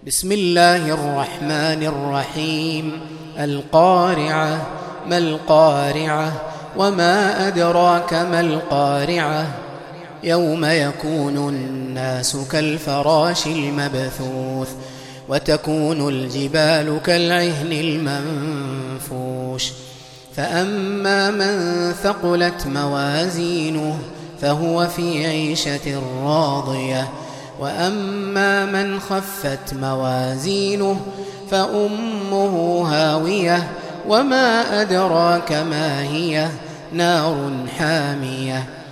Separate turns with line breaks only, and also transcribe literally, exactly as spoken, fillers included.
بسم الله الرحمن الرحيم. القارعة. ما القارعة؟ وما أدراك ما القارعة؟ يوم يكون الناس كالفراش المبثوث وتكون الجبال كالعهن المنفوش فأما من ثقلت موازينه فهو في عيشة راضية وأما من خفت موازينه فأمه هاوية وما أدراك ما هي؟ نار حامية.